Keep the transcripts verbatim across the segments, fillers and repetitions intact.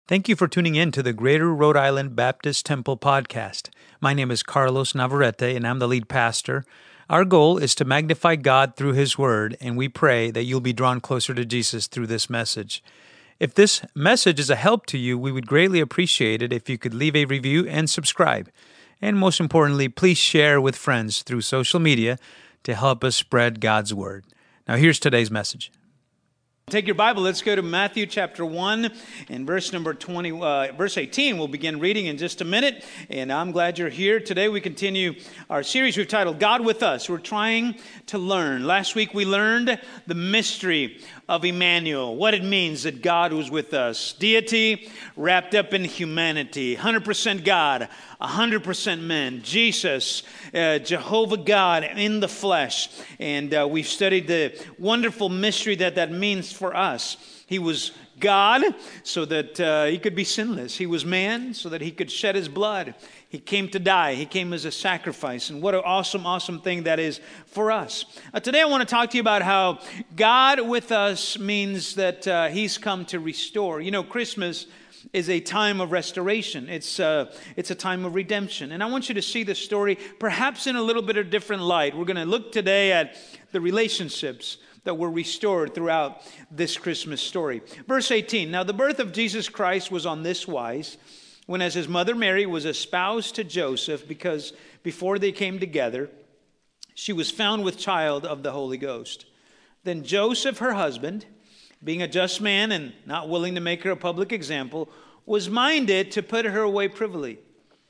Thank you for tuning in to the Greater Rhode Island Baptist Temple podcast. My name is Carlos Navarrete, and I'm the lead pastor. Our goal is to magnify God through His Word, and we pray that you'll be drawn closer to Jesus through this message. If this message is a help to you, we would greatly appreciate it if you could leave a review and subscribe. And most importantly, please share with friends through social media to help us spread God's Word. Now here's today's message. Take your Bible, let's go to Matthew chapter one and verse number twenty, uh, verse eighteen. We'll begin reading in just a minute, and I'm glad you're here. Today we continue our series we've titled, God with Us. We're trying to learn. Last week we learned the mystery of Emmanuel, what it means that God was with us. Deity wrapped up in humanity, one hundred percent God, one hundred percent man. Jesus, uh, Jehovah God in the flesh. And uh, we've studied the wonderful mystery that that means for us. He was God so that uh, he could be sinless. He was man so that he could shed his blood. He came to die. He came as a sacrifice. And what an awesome, awesome thing that is for us. Uh, today I want to talk to you about how God with us means that uh, He's come to restore. You know, Christmas is a time of restoration. It's, uh, it's a time of redemption. And I want you to see the story perhaps in a little bit of different light. We're going to look today at the relationships that were restored throughout this Christmas story. Verse eighteen, now the birth of Jesus Christ was on this wise, when as his mother Mary was espoused to Joseph, because before they came together, she was found with child of the Holy Ghost. Then Joseph, her husband, being a just man and not willing to make her a public example, was minded to put her away privily.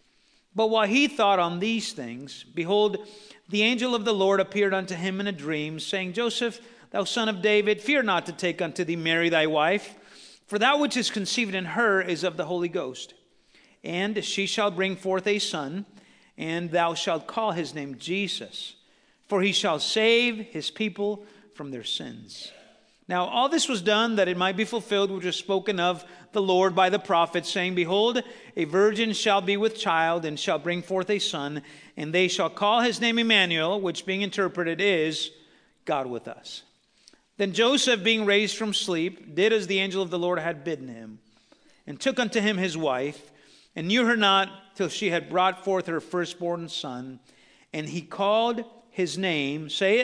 But while he thought on these things, behold, the angel of the Lord appeared unto him in a dream, saying, Joseph, thou son of David, fear not to take unto thee Mary thy wife, for that which is conceived in her is of the Holy Ghost. And she shall bring forth a son, and thou shalt call his name Jesus, for he shall save his people from their sins. Now all this was done that it might be fulfilled which was spoken of the Lord by the prophet, saying, Behold, a virgin shall be with child, and shall bring forth a son, and they shall call his name Emmanuel, which being interpreted is God with us. Then Joseph, being raised from sleep, did as the angel of the Lord had bidden him, and took unto him his wife, and knew her not till she had brought forth her firstborn son, and he called his name, say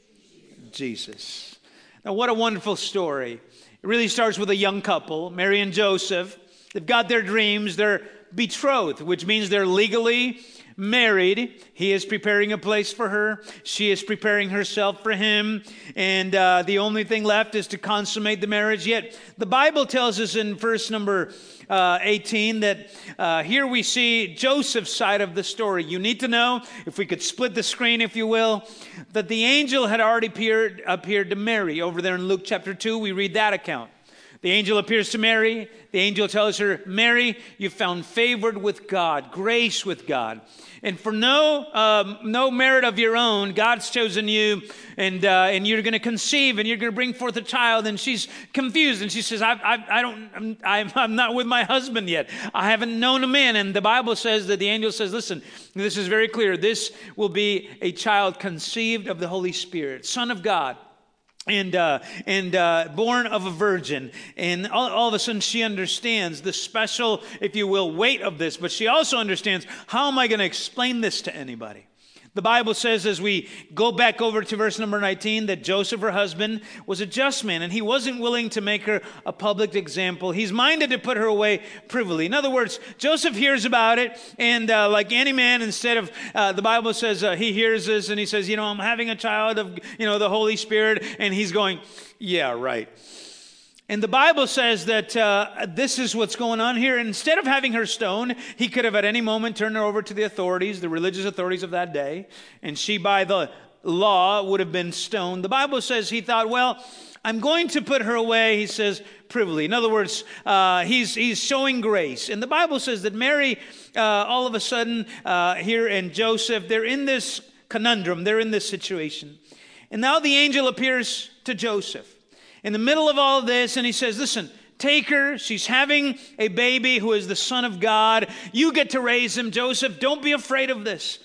it, Jesus. Now what a wonderful story. It really starts with a young couple, Mary and Joseph. They've got their dreams. They're betrothed, which means they're legally married. He is preparing a place for her. She is preparing herself for him. And uh, the only thing left is to consummate the marriage. Yet the Bible tells us in verse number uh, eighteen that uh, here we see Joseph's side of the story. You need to know, if we could split the screen, if you will, that the angel had already appeared, appeared to Mary. Over there in Luke chapter two, we read that account. The angel appears to Mary. The angel tells her, Mary, you found favored with God, grace with God. And for no um, no merit of your own, God's chosen you, and uh, and you're going to conceive, and you're going to bring forth a child. And she's confused, and she says, I, I, I don't, I'm, I'm, I'm not with my husband yet. I haven't known a man. And the Bible says that the angel says, listen, this is very clear. This will be a child conceived of the Holy Spirit, Son of God. And uh, and uh, born of a virgin. And all, all of a sudden she understands the special, if you will, weight of this. But she also understands, how am I going to explain this to anybody? The Bible says, as we go back over to verse number nineteen, that Joseph, her husband, was a just man, and he wasn't willing to make her a public example. He's minded to put her away privily. In other words, Joseph hears about it, and uh, like any man, instead of, uh, the Bible says, uh, he hears this, and he says, you know, I'm having a child of, you know, the Holy Spirit, and he's going, yeah, right. And the Bible says that uh, this is what's going on here. And instead of having her stoned, he could have at any moment turned her over to the authorities, the religious authorities of that day. And she, by the law, would have been stoned. The Bible says he thought, well, I'm going to put her away, he says, privily. In other words, uh, he's, he's showing grace. And the Bible says that Mary, uh, all of a sudden, uh, here and Joseph, they're in this conundrum. They're in this situation. And now the angel appears to Joseph in the middle of all of this, and he says, listen, take her. She's having a baby who is the Son of God. You get to raise him, Joseph. Don't be afraid of this.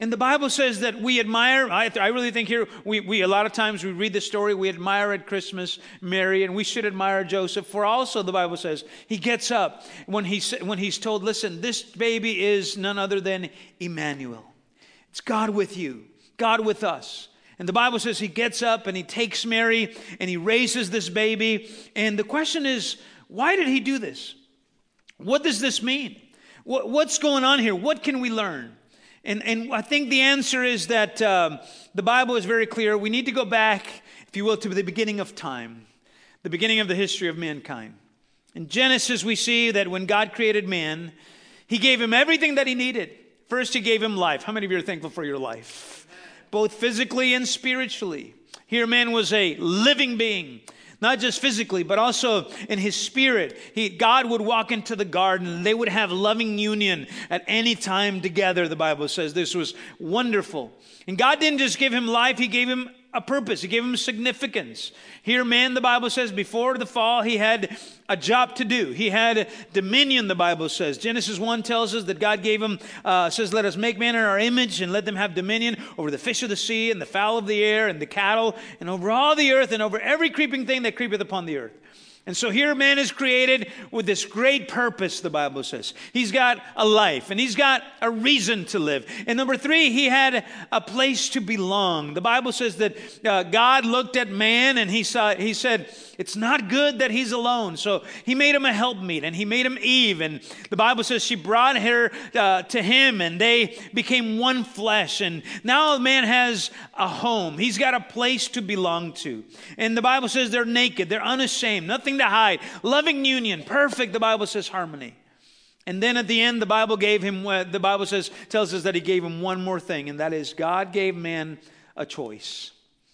And the Bible says that we admire, I, I really think here, we, we a lot of times we read the story, we admire at Christmas Mary, and we should admire Joseph. For also, the Bible says, he gets up when he's, when he's told, listen, this baby is none other than Emmanuel. It's God with you, God with us. And the Bible says he gets up and he takes Mary and he raises this baby. And the question is, why did he do this? What does this mean? What, what's going on here? What can we learn? And, and I think the answer is that um, the Bible is very clear. We need to go back, if you will, to the beginning of time, the beginning of the history of mankind. In Genesis, we see that when God created man, he gave him everything that he needed. First, he gave him life. How many of you are thankful for your life? Both physically and spiritually. Here, man was a living being. Not just physically, but also in his spirit. He, God would walk into the garden and they would have loving union at any time together, the Bible says. This was wonderful. And God didn't just give him life, he gave him a purpose. He gave him significance. Here, man, the Bible says, before the fall, he had a job to do. He had dominion, the Bible says. Genesis one tells us that God gave him, uh, says, let us make man in our image and let them have dominion over the fish of the sea and the fowl of the air and the cattle and over all the earth and over every creeping thing that creepeth upon the earth. And so here man is created with this great purpose, the Bible says. He's got a life and he's got a reason to live. And number three, he had a place to belong. The Bible says that uh, God looked at man and he saw, he said, it's not good that he's alone. So he made him a helpmeet and he made him Eve. And the Bible says she brought her uh, to him and they became one flesh. And now man has a home. He's got a place to belong to. And the Bible says they're naked. They're unashamed. Nothing to hide. Loving union. Perfect. The Bible says harmony. And then at the end, the Bible gave him, the Bible says, tells us that he gave him one more thing. And that is God gave man a choice.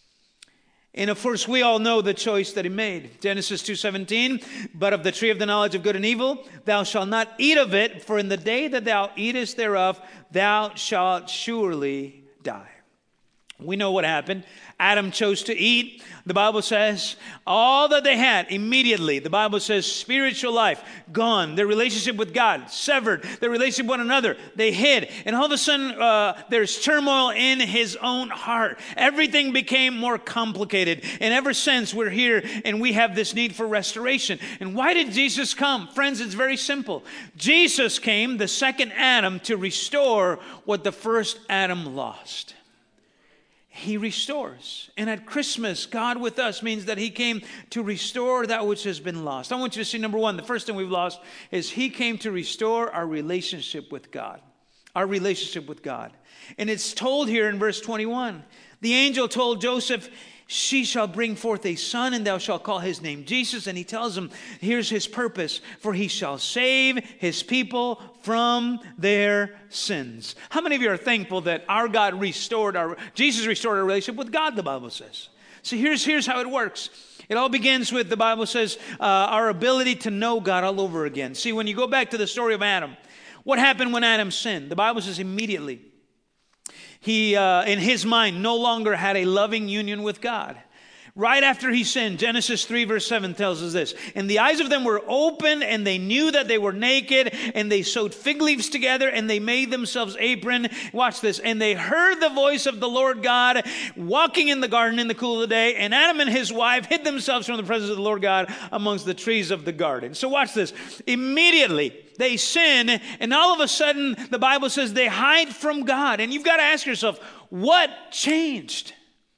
And of course, we all know the choice that he made. Genesis two seventeen, but of the tree of the knowledge of good and evil, thou shalt not eat of it, for in the day that thou eatest thereof, thou shalt surely die. We know what happened. Adam chose to eat. The Bible says all that they had immediately, the Bible says spiritual life gone. Their relationship with God severed. Their relationship with one another, they hid. And all of a sudden uh, there's turmoil in his own heart. Everything became more complicated. And ever since we're here and we have this need for restoration. And why did Jesus come? Friends, it's very simple. Jesus came, the second Adam, to restore what the first Adam lost. He restores. And at Christmas, God with us means that he came to restore that which has been lost. I want you to see, number one, the first thing we've lost is he came to restore our relationship with God. Our relationship with God. And it's told here in verse twenty-one. The angel told Joseph, she shall bring forth a son, and thou shalt call his name Jesus. And he tells him, here's his purpose, for he shall save his people from their sins. How many of you are thankful that our God restored our, Jesus restored our relationship with God, the Bible says. So here's, here's how it works. It all begins with, the Bible says, uh, our ability to know God all over again. See, when you go back to the story of Adam, what happened when Adam sinned? The Bible says immediately. He, uh, in his mind, no longer had a loving union with God. Right after he sinned, Genesis three verse seven tells us this. And the eyes of them were opened, and they knew that they were naked, and they sewed fig leaves together, and they made themselves apron. Watch this. And they heard the voice of the Lord God walking in the garden in the cool of the day, and Adam and his wife hid themselves from the presence of the Lord God amongst the trees of the garden. So watch this. Immediately, they sin, and all of a sudden, the Bible says they hide from God. And you've got to ask yourself, what changed?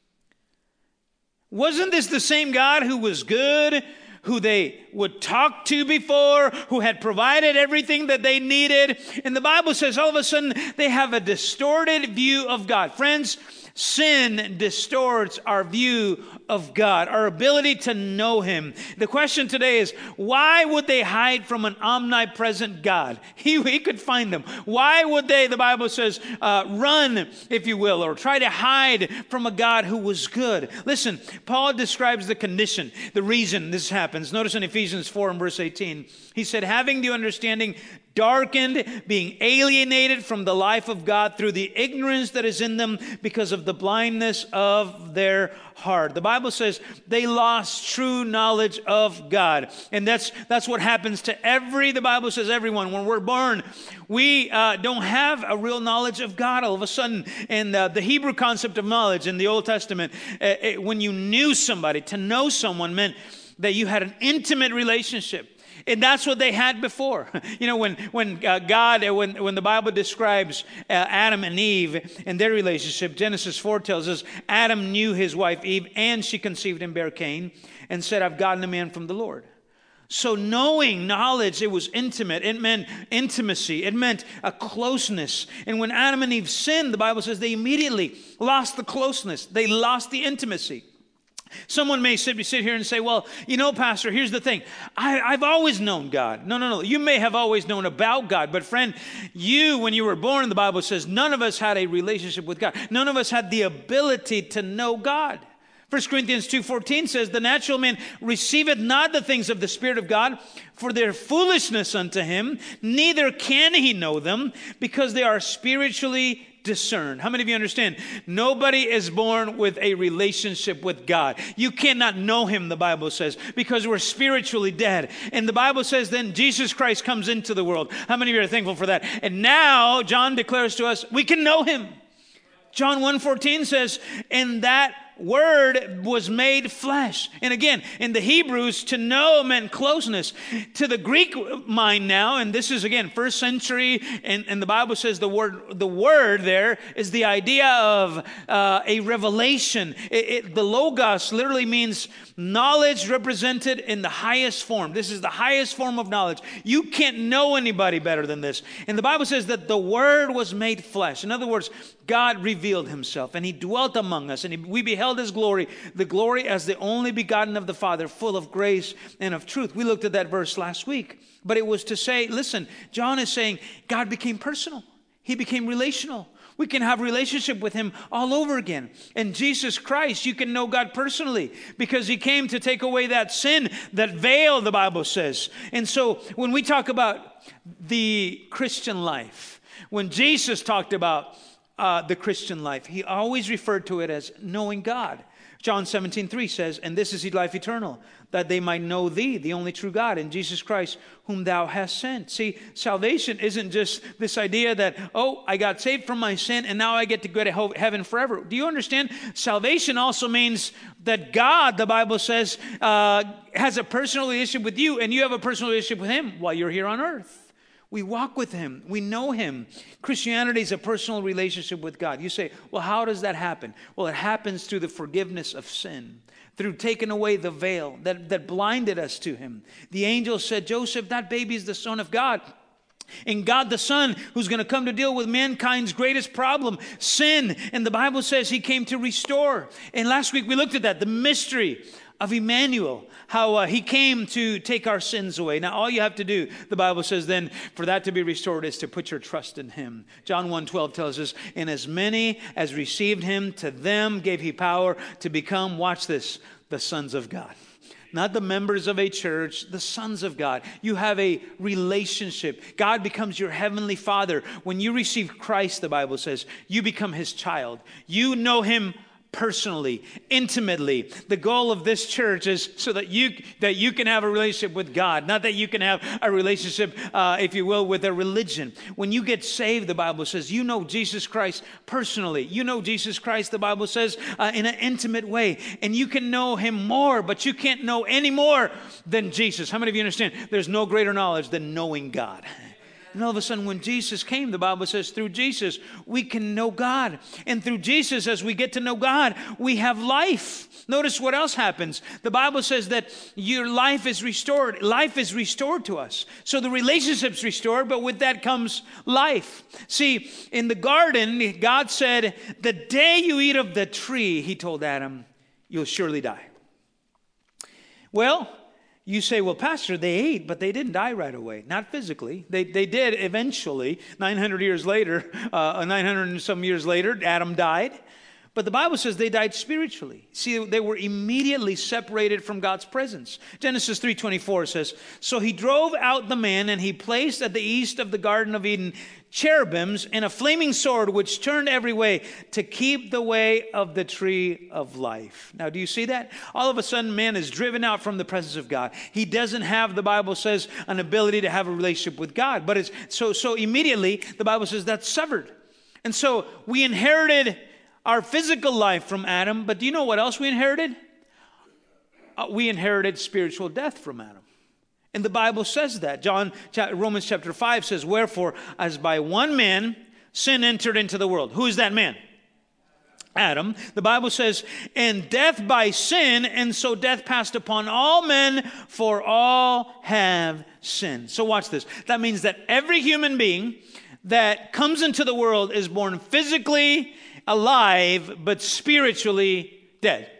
Wasn't this the same God who was good, who they would talk to before, who had provided everything that they needed? And the Bible says all of a sudden they have a distorted view of God. Friends, sin distorts our view of God, our ability to know him. The question today is, why would they hide from an omnipresent God? He, he could find them. Why would they, the Bible says, uh, run, if you will, or try to hide from a God who was good? Listen, Paul describes the condition, the reason this happens. Notice in Ephesians four and verse eighteen, he said, having the understanding darkened, being alienated from the life of God through the ignorance that is in them because of the blindness of their hard. The Bible says they lost true knowledge of God. And that's that's what happens to every, the Bible says everyone. When we're born, we uh, don't have a real knowledge of God all of a sudden. And uh, the Hebrew concept of knowledge in the Old Testament, uh, it, when you knew somebody, to know someone meant that you had an intimate relationship. And that's what they had before. You know, when when uh, God, uh, when when the Bible describes uh, Adam and Eve and their relationship, Genesis four tells us Adam knew his wife Eve, and she conceived and bare Cain, and said, "I've gotten a man from the Lord." So knowing, knowledge, it was intimate. It meant intimacy. It meant a closeness. And when Adam and Eve sinned, the Bible says they immediately lost the closeness. They lost the intimacy. Someone may sit, sit here and say, well, you know, Pastor, here's the thing. I, I've always known God. No, no, no. You may have always known about God. But friend, you, when you were born, the Bible says, none of us had a relationship with God. None of us had the ability to know God. First Corinthians two fourteen says, the natural man receiveth not the things of the Spirit of God, for their foolishness unto him, neither can he know them, because they are spiritually discerned. How many of you understand? Nobody is born with a relationship with God. You cannot know him, the Bible says, because we're spiritually dead. And the Bible says then Jesus Christ comes into the world. How many of you are thankful for that? And now John declares to us, we can know him. John one fourteen says, and that Word was made flesh. And again, in the Hebrews, to know meant closeness. To the Greek mind now, and this is again first century, and, and the Bible says the word the word there is the idea of uh, a revelation. It, it, the Logos literally means knowledge represented in the highest form. This is the highest form of knowledge. You can't know anybody better than this. And the Bible says that the Word was made flesh. In other words, God revealed himself, and he dwelt among us, and he, we beheld his glory, the glory as the only begotten of the Father, full of grace and of truth. We looked at that verse last week, but it was to say, listen, John is saying God became personal. He became relational. We can have a relationship with him all over again. And Jesus Christ, you can know God personally because he came to take away that sin, that veil, the Bible says. And so when we talk about the Christian life, when Jesus talked about Uh, the Christian life, he always referred to it as knowing God. John seventeen three says, and this is life eternal, that they might know thee, the only true God, and Jesus Christ, whom thou hast sent. See, salvation isn't just this idea that, oh, I got saved from my sin, and now I get to go to heaven forever. Do you understand? Salvation also means that God, the Bible says, uh, has a personal relationship with you, and you have a personal relationship with him while you're here on earth. We walk with him. We know him. Christianity is a personal relationship with God. You say, well, how does that happen? Well, it happens through the forgiveness of sin, through taking away the veil that, that blinded us to him. The angel said, Joseph, that baby is the Son of God. And God the Son, who's going to come to deal with mankind's greatest problem, sin. And the Bible says he came to restore. And last week we looked at that, the mystery of Emmanuel, how uh, he came to take our sins away. Now, all you have to do, the Bible says then, for that to be restored is to put your trust in him. John one twelve tells us, and as many as received him, to them gave he power to become, watch this, the sons of God. Not the members of a church, the sons of God. You have a relationship. God becomes your heavenly Father. When you receive Christ, the Bible says, you become his child. You know him personally, intimately. The goal of this church is so that you that you can have a relationship with God, not that you can have a relationship, uh, if you will, with a religion. When you get saved, the Bible says, you know Jesus Christ personally. You know Jesus Christ, the Bible says, uh, in an intimate way. And you can know him more, but you can't know any more than Jesus. How many of you understand? There's no greater knowledge than knowing God. And all of a sudden, when Jesus came, the Bible says, through Jesus, we can know God. And through Jesus, as we get to know God, we have life. Notice what else happens. The Bible says that your life is restored. Life is restored to us. So the relationship's restored, but with that comes life. See, in the garden, God said, the day you eat of the tree, he told Adam, you'll surely die. Well, you say, well, Pastor, they ate, but they didn't die right away. Not physically. They they did eventually. nine hundred years later, uh, nine hundred and some years later, Adam died. But the Bible says they died spiritually. See, they were immediately separated from God's presence. Genesis three twenty-four says, "So he drove out the man, and he placed at the east of the Garden of Eden cherubims and a flaming sword which turned every way to keep the way of the tree of life." Now, do you see that? All of a sudden, man is driven out from the presence of God. He doesn't have, the Bible says, an ability to have a relationship with God. But it's so, so immediately, the Bible says that's severed. And so we inherited our physical life from Adam, but do you know what else we inherited? Uh, we inherited spiritual death from Adam. And the Bible says that. John, Romans chapter five says, "Wherefore, as by one man sin entered into the world." Who is that man? Adam. The Bible says, "And death by sin, and so death passed upon all men, for all have sinned." So watch this. That means that every human being that comes into the world is born physically alive, but spiritually dead.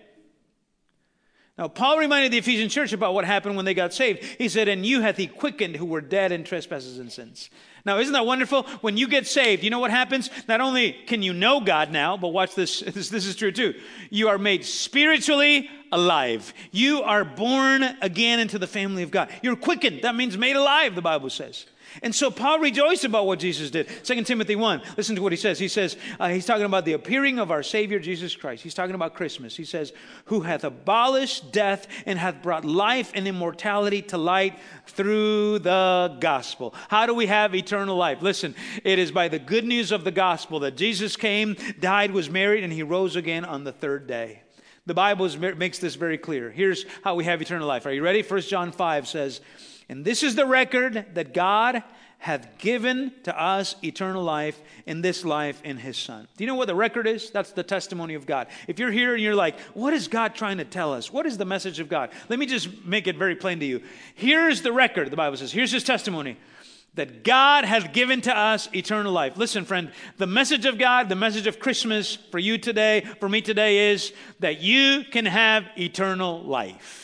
Now, Paul reminded the Ephesian church about what happened when they got saved. He said, "And you hath he quickened who were dead in trespasses and sins." Now, isn't that wonderful? When you get saved, you know what happens? Not only can you know God now, but watch this, this, this is true too. You are made spiritually alive. You are born again into the family of God. You're quickened. That means made alive, the Bible says. And so Paul rejoiced about what Jesus did. Second Timothy one, listen to what he says. He says, uh, he's talking about the appearing of our Savior Jesus Christ. He's talking about Christmas. He says, "Who hath abolished death and hath brought life and immortality to light through the gospel." How do we have eternal life? Listen, it is by the good news of the gospel that Jesus came, died, was buried, and he rose again on the third day. The Bible is, makes this very clear. Here's how we have eternal life. Are you ready? First John five says, "And this is the record that God hath given to us eternal life, in this life in his Son." Do you know what the record is? That's the testimony of God. If you're here and you're like, what is God trying to tell us? What is the message of God? Let me just make it very plain to you. Here's the record, the Bible says. Here's his testimony. That God hath given to us eternal life. Listen, friend, the message of God, the message of Christmas for you today, for me today, is that you can have eternal life.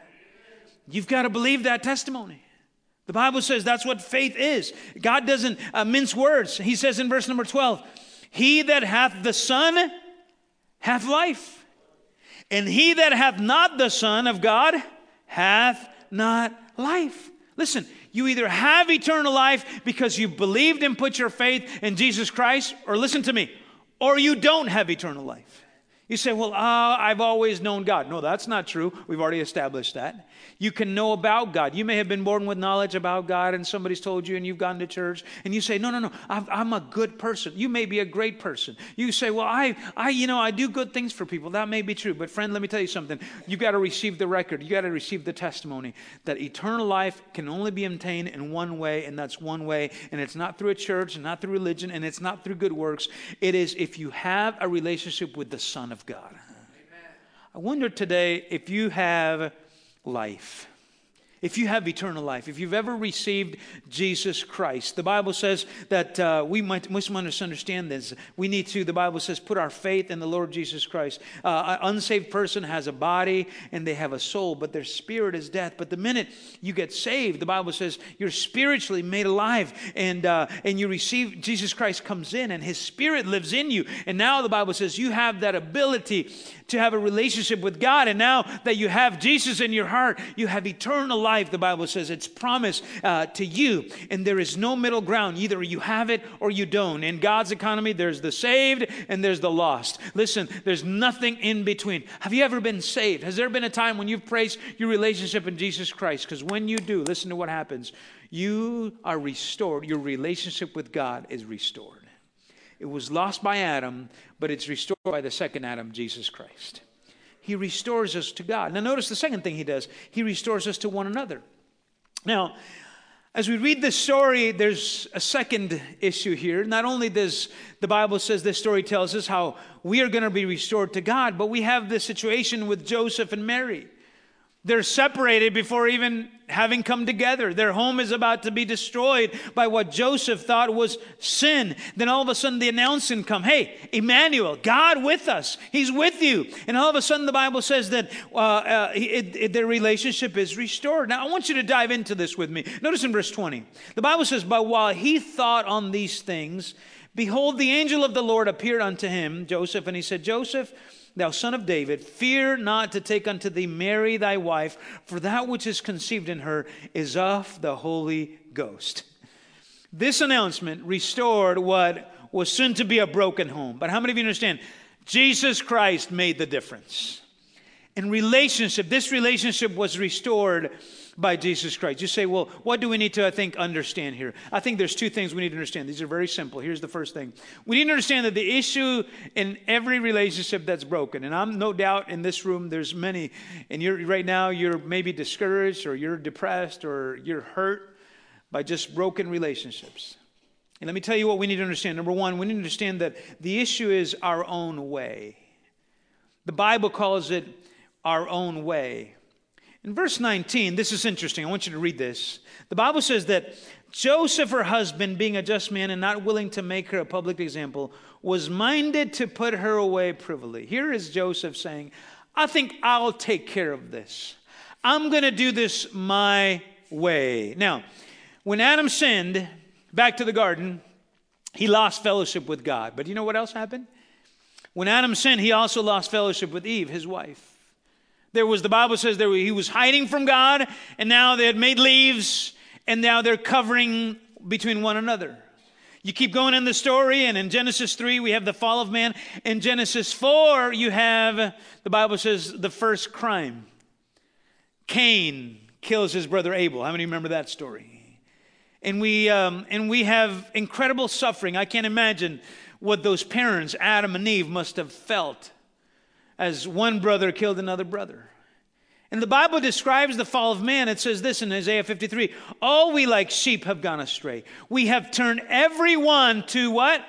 You've got to believe that testimony. The Bible says that's what faith is. God doesn't uh, mince words. He says in verse number twelve, "He that hath the Son hath life, and he that hath not the Son of God hath not life." Listen, you either have eternal life because you believed and put your faith in Jesus Christ, or listen to me, or you don't have eternal life. You say, "Well, uh, I've always known God." No, that's not true. We've already established that. You can know about God. You may have been born with knowledge about God, and somebody's told you, and you've gone to church, and you say, no, no, no, I'm, I'm a good person. You may be a great person. You say, well, I, I, you know, I do good things for people. That may be true. But friend, let me tell you something. You've got to receive the record. You got to receive the testimony that eternal life can only be obtained in one way, and that's one way. And it's not through a church, and not through religion, and it's not through good works. It is if you have a relationship with the Son of God. Amen. I wonder today if you have life. If you have eternal life, if you've ever received Jesus Christ, the Bible says that uh, we might, must understand this. We need to, the Bible says, put our faith in the Lord Jesus Christ. Uh, an unsaved person has a body and they have a soul, but their spirit is death. But the minute you get saved, the Bible says you're spiritually made alive, and uh, and you receive, Jesus Christ comes in and his spirit lives in you. And now the Bible says you have that ability to have a relationship with God. And now that you have Jesus in your heart, you have eternal life. The Bible says it's promised uh, to you. And there is no middle ground. Either you have it or you don't. In God's economy, there's the saved and there's the lost. Listen, there's nothing in between. Have you ever been saved? Has there been a time when you've placed your relationship in Jesus Christ? Because when you do, listen to what happens. You are restored. Your relationship with God is restored. It was lost by Adam, but it's restored by the second Adam, Jesus Christ. He restores us to God. Now notice the second thing he does. He restores us to one another. Now, as we read this story, there's a second issue here. Not only does the Bible says this story tells us how we are going to be restored to God, but we have this situation with Joseph and Mary. They're separated before even having come together. Their home is about to be destroyed by what Joseph thought was sin. Then all of a sudden the announcement comes, hey, Emmanuel, God with us. He's with you. And all of a sudden the Bible says that uh, uh, it, it, their relationship is restored. Now I want you to dive into this with me. Notice in verse twenty. The Bible says, but while he thought on these things, behold, the angel of the Lord appeared unto him, Joseph, and he said, Joseph, thou son of David, fear not to take unto thee Mary thy wife, for that which is conceived in her is of the Holy Ghost. This announcement restored what was soon to be a broken home. But how many of you understand? Jesus Christ made the difference. In relationship, this relationship was restored by Jesus Christ. You say, well, what do we need to, I think, understand here? I think there's two things we need to understand. These are very simple. Here's the first thing. We need to understand that the issue in every relationship that's broken, and I'm no doubt in this room there's many, and you're right now you're maybe discouraged or you're depressed or you're hurt by just broken relationships. And let me tell you what we need to understand. Number one, we need to understand that the issue is our own way. The Bible calls it our own way. In verse nineteen, this is interesting. I want you to read this. The Bible says that Joseph, her husband, being a just man and not willing to make her a public example, was minded to put her away privily. Here is Joseph saying, I think I'll take care of this. I'm going to do this my way. Now, when Adam sinned, back to the garden, he lost fellowship with God. But you know what else happened? When Adam sinned, he also lost fellowship with Eve, his wife. There was, the Bible says, there he was hiding from God, and now they had made leaves, and now they're covering between one another. You keep going in the story, and in Genesis three, we have the fall of man. In Genesis four, you have, the Bible says, the first crime. Cain kills his brother Abel. How many remember that story? And we um, and we have incredible suffering. I can't imagine what those parents, Adam and Eve, must have felt as one brother killed another brother. And the Bible describes the fall of man. It says this in Isaiah fifty-three, all we like sheep have gone astray. We have turned everyone to what?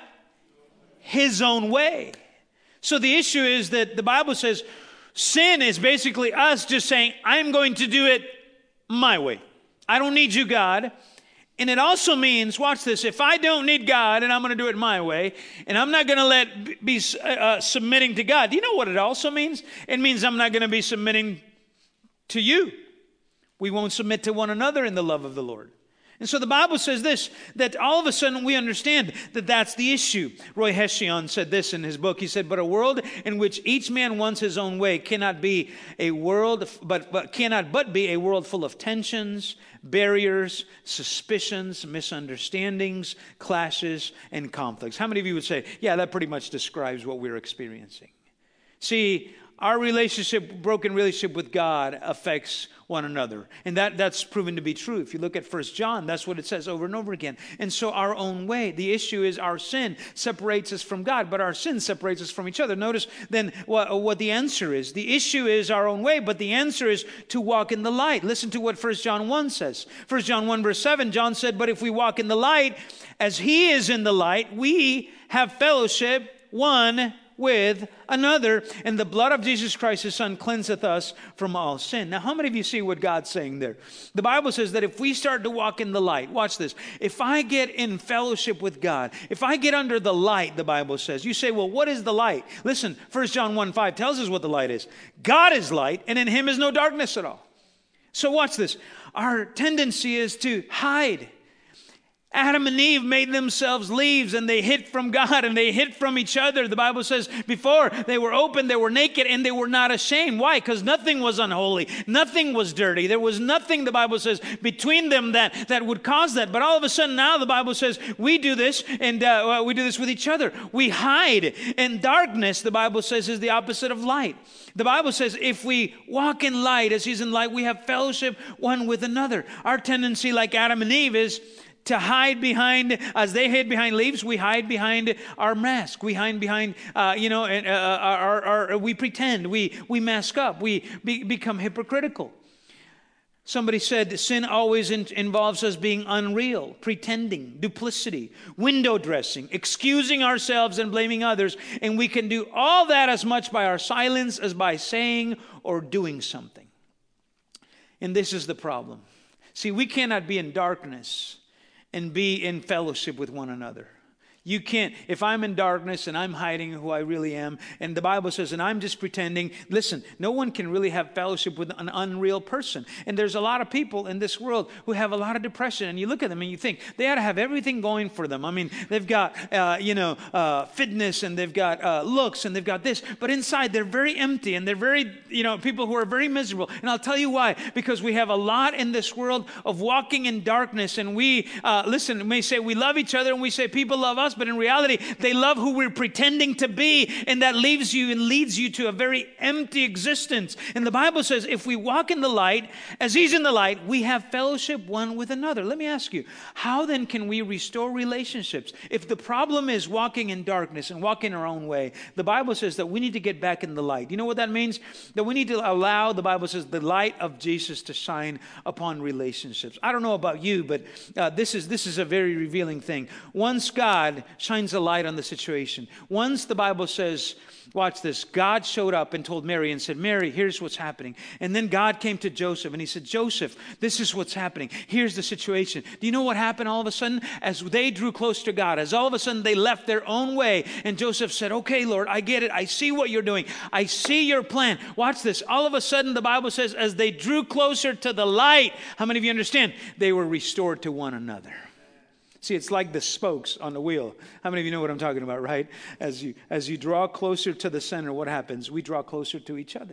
His own way. So the issue is that the Bible says sin is basically us just saying, I'm going to do it my way. I don't need you, God. And it also means, watch this, if I don't need God and I'm going to do it my way, and I'm not going to let be uh, submitting to God, do you know what it also means? It means I'm not going to be submitting to you. We won't submit to one another in the love of the Lord. And so the Bible says this, that all of a sudden we understand that that's the issue. Roy Hession said this in his book. He said, but a world in which each man wants his own way cannot be a world, but, but cannot but be a world full of tensions, barriers, suspicions, misunderstandings, clashes, and conflicts. How many of you would say, yeah, that pretty much describes what we're experiencing? See, our relationship, broken relationship with God affects one another. And that, that's proven to be true. If you look at First John, that's what it says over and over again. And so our own way, the issue is our sin separates us from God, but our sin separates us from each other. Notice then what, what the answer is. The issue is our own way, but the answer is to walk in the light. Listen to what First John one says. First John one verse seven, John said, but if we walk in the light, as he is in the light, we have fellowship one with another, and the blood of Jesus Christ, his son, cleanseth us from all sin. Now, how many of you see what God's saying there? The Bible says that if we start to walk in the light, watch this, if I get in fellowship with God, if I get under the light, the Bible says, you say, well, what is the light? Listen, First John one five tells us what the light is. God is light, and in him is no darkness at all. So watch this. Our tendency is to hide. Adam and Eve made themselves leaves, and they hid from God and they hid from each other. The Bible says before they were open, they were naked, and they were not ashamed. Why? Because nothing was unholy. Nothing was dirty. There was nothing, the Bible says, between them that, that would cause that. But all of a sudden now the Bible says we do this, and uh, well, we do this with each other. We hide. And darkness, the Bible says, is the opposite of light. The Bible says if we walk in light as he's in light, we have fellowship one with another. Our tendency, like Adam and Eve, is to hide behind, as they hid behind leaves, we hide behind our mask. We hide behind, uh, you know, uh, our, our, our, we pretend, we, we mask up, we be, become hypocritical. Somebody said sin always in, involves us being unreal, pretending, duplicity, window dressing, excusing ourselves and blaming others. And we can do all that as much by our silence as by saying or doing something. And this is the problem. See, we cannot be in darkness and be in fellowship with one another. You can't, if I'm in darkness and I'm hiding who I really am, and the Bible says, and I'm just pretending, listen, no one can really have fellowship with an unreal person. And there's a lot of people in this world who have a lot of depression, and you look at them and you think, they ought to have everything going for them. I mean, they've got, uh, you know, uh, fitness, and they've got uh, looks, and they've got this, but inside they're very empty, and they're very, you know, people who are very miserable. And I'll tell you why, because we have a lot in this world of walking in darkness, and we, uh, listen, we may say we love each other, and we say people love us, but in reality, they love who we're pretending to be, and that leaves you and leads you to a very empty existence. And the Bible says, if we walk in the light, as He's in the light, we have fellowship one with another. Let me ask you, how then can we restore relationships? If the problem is walking in darkness and walking our own way, the Bible says that we need to get back in the light. You know what that means? That we need to allow, the Bible says, the light of Jesus to shine upon relationships. I don't know about you, but uh, this is this is a very revealing thing. Once God shines a light on the situation. Once the Bible says, watch this, God showed up and told Mary and said, Mary, here's what's happening. And then God came to Joseph and He said, Joseph, this is what's happening. Here's the situation. Do you know what happened all of a sudden? As they drew close to God, as all of a sudden they left their own way, and Joseph said, okay, Lord, I get it. I see what you're doing. I see your plan. Watch this. All of a sudden, the Bible says, as they drew closer to the light, how many of you understand? They were restored to one another. See, it's like the spokes on the wheel. How many of you know what I'm talking about, right? As you as you draw closer to the center, what happens? We draw closer to each other.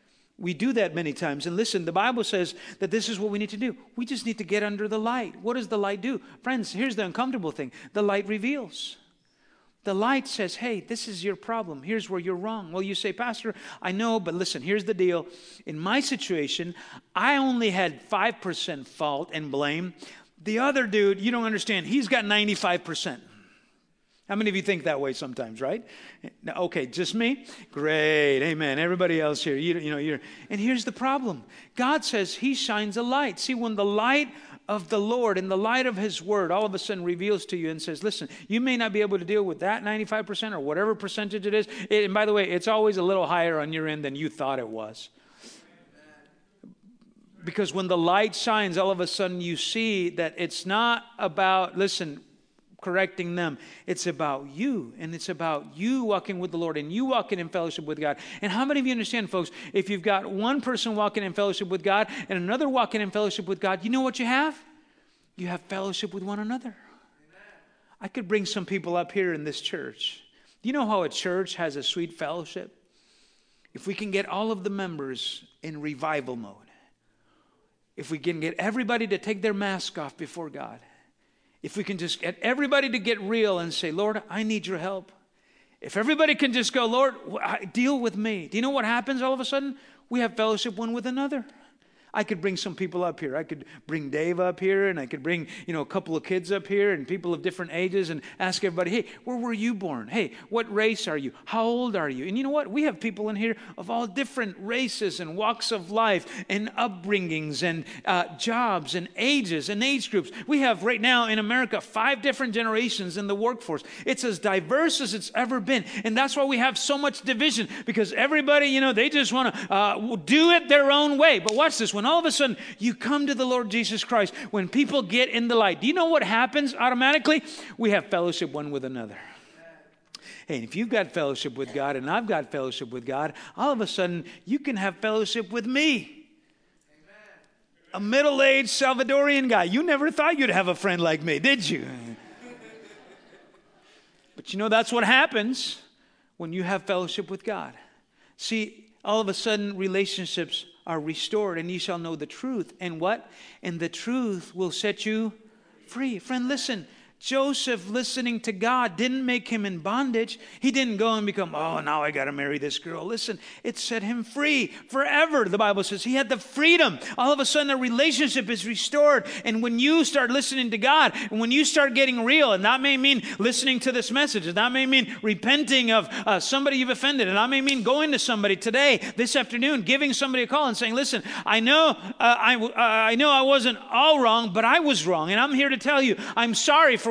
We do that many times. And listen, the Bible says that this is what we need to do. We just need to get under the light. What does the light do? Friends, here's the uncomfortable thing. The light reveals. The light says, hey, this is your problem. Here's where you're wrong. Well, you say, Pastor, I know, but listen, here's the deal. In my situation, I only had five percent fault and blame. The other dude, you don't understand, he's got ninety-five percent. How many of you think that way sometimes, right? Okay, just me? Great, amen. Everybody else here, you, you know, you're. And here's the problem. God says He shines a light. See, when the light of the Lord and the light of His Word all of a sudden reveals to you and says, listen, you may not be able to deal with that ninety-five percent or whatever percentage it is. It, and by the way, it's always a little higher on your end than you thought it was. Because when the light shines, all of a sudden you see that it's not about, listen, correcting them. It's about you, and it's about you walking with the Lord and you walking in fellowship with God. And how many of you understand, folks, if you've got one person walking in fellowship with God and another walking in fellowship with God, you know what you have? You have fellowship with one another. Amen. I could bring some people up here in this church. Do you know how a church has a sweet fellowship? If we can get all of the members in revival mode. If we can get everybody to take their mask off before God. If we can just get everybody to get real and say, Lord, I need your help. If everybody can just go, Lord, deal with me. Do you know what happens all of a sudden? We have fellowship one with another. I could bring some people up here. I could bring Dave up here, and I could bring, you know, a couple of kids up here and people of different ages and ask everybody, hey, where were you born? Hey, what race are you? How old are you? And you know what? We have people in here of all different races and walks of life and upbringings and uh, jobs and ages and age groups. We have right now in America five different generations in the workforce. It's as diverse as it's ever been. And that's why we have so much division, because everybody, you know, they just want to uh, do it their own way. But watch this. When all of a sudden you come to the Lord Jesus Christ, when people get in the light, do you know what happens automatically? We have fellowship one with another. Hey, and if you've got fellowship with God and I've got fellowship with God, all of a sudden you can have fellowship with me. A middle-aged Salvadorian guy. You never thought you'd have a friend like me, did you? But you know, that's what happens when you have fellowship with God. See, all of a sudden relationships are restored, and ye shall know the truth. And what? And the truth will set you free. Friend, listen. Joseph, listening to God, didn't make him in bondage. He didn't go and become, oh, now I got to marry this girl. Listen, it set him free forever. The Bible says he had the freedom. All of a sudden, a relationship is restored. And when you start listening to God, and when you start getting real, and that may mean listening to this message, and that may mean repenting of uh, somebody you've offended, and that may mean going to somebody today, this afternoon, giving somebody a call and saying, listen, I know, uh, I, uh, I know I wasn't all wrong, but I was wrong. And I'm here to tell you, I'm sorry for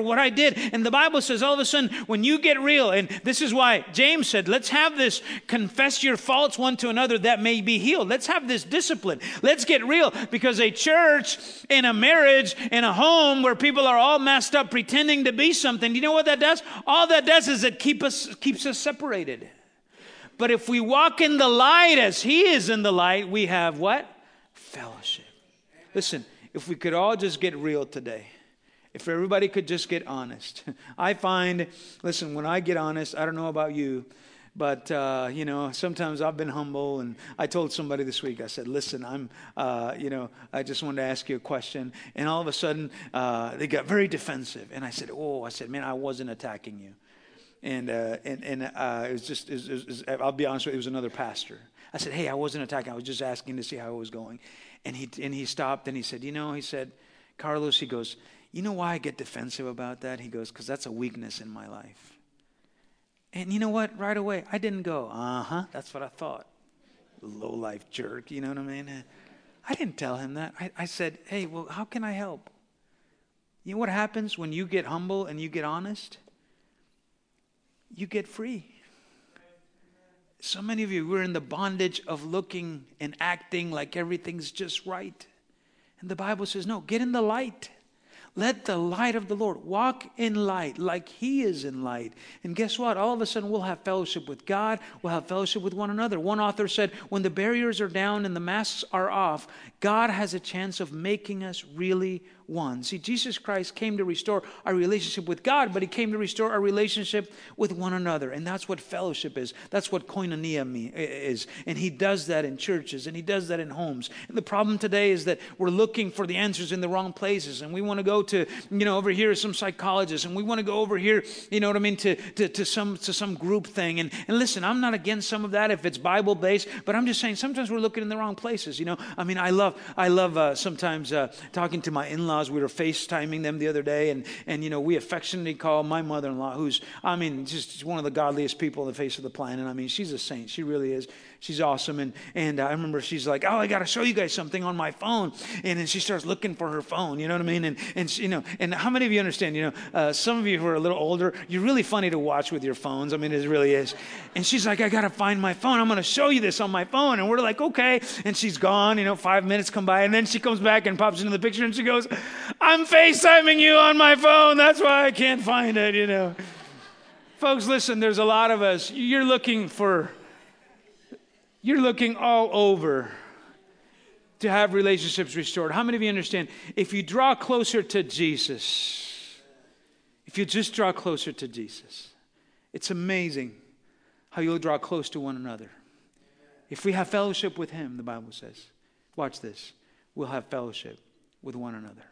for what I did. And the Bible says all of a sudden, when you get real, and this is why James said, let's have this, confess your faults one to another that may be healed. Let's have this discipline. Let's get real, because a church in a marriage, in a home where people are all messed up pretending to be something, you know what that does? All that does is it keep us, keeps us separated. But if we walk in the light as he is in the light, we have what? Fellowship. Listen, if we could all just get real today, if everybody could just get honest. I find, listen, when I get honest, I don't know about you, but, uh, you know, sometimes I've been humble. And I told somebody this week, I said, listen, I'm, uh, you know, I just wanted to ask you a question. And all of a sudden, uh, they got very defensive. And I said, oh, I said, man, I wasn't attacking you. And uh, and and uh, it was just, it was, it was, I'll be honest with you, it was another pastor. I said, hey, I wasn't attacking. I was just asking to see how it was going. And he and he stopped and he said, you know, he said, Carlos, he goes, you know why I get defensive about that? He goes, because that's a weakness in my life. And you know what? Right away, I didn't go, uh-huh, that's what I thought. Low-life jerk, you know what I mean? I didn't tell him that. I, I said, hey, well, how can I help? You know what happens when you get humble and you get honest? You get free. So many of you, we're in the bondage of looking and acting like everything's just right. And the Bible says, no, get in the light. Let the light of the Lord walk in light like he is in light. And guess what? All of a sudden we'll have fellowship with God. We'll have fellowship with one another. One author said, when the barriers are down and the masks are off, God has a chance of making us really one. See, Jesus Christ came to restore our relationship with God, but he came to restore our relationship with one another. And that's what fellowship is. That's what koinonia is. And he does that in churches, and he does that in homes. And the problem today is that we're looking for the answers in the wrong places. And we want to go to, you know, over here some psychologists, and we want to go over here, you know what I mean, to, to, to some to some group thing. And, and listen, I'm not against some of that if it's Bible-based, but I'm just saying sometimes we're looking in the wrong places. You know, I mean, I love, I love uh, sometimes uh, talking to my in-laws. We were FaceTiming them the other day, and, and you know, we affectionately call my mother-in-law, who's, I mean, just one of the godliest people on the face of the planet. I mean, she's a saint. She really is. She's awesome. And and uh, I remember she's like, oh, I got to show you guys something on my phone. And then she starts looking for her phone, you know what I mean? And, and she, you know, and how many of you understand, you know, uh, some of you who are a little older, you're really funny to watch with your phones. I mean, it really is. And she's like, I got to find my phone. I'm going to show you this on my phone. And we're like, okay. And she's gone, you know, five minutes come by. And then she comes back and pops into the picture and she goes, I'm FaceTiming you on my phone. That's why I can't find it, you know. Folks, listen, there's a lot of us. You're looking for, you're looking all over to have relationships restored. How many of you understand? If you draw closer to Jesus, if you just draw closer to Jesus, it's amazing how you'll draw close to one another. If we have fellowship with him, the Bible says, watch this, we'll have fellowship with one another.